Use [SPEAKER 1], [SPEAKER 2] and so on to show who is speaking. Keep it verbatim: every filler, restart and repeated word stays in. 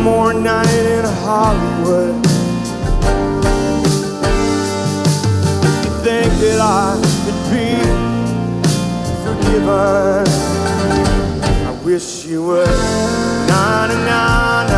[SPEAKER 1] more night in Hollywood. You think that I could be forgiven? I wish you would. Na na na.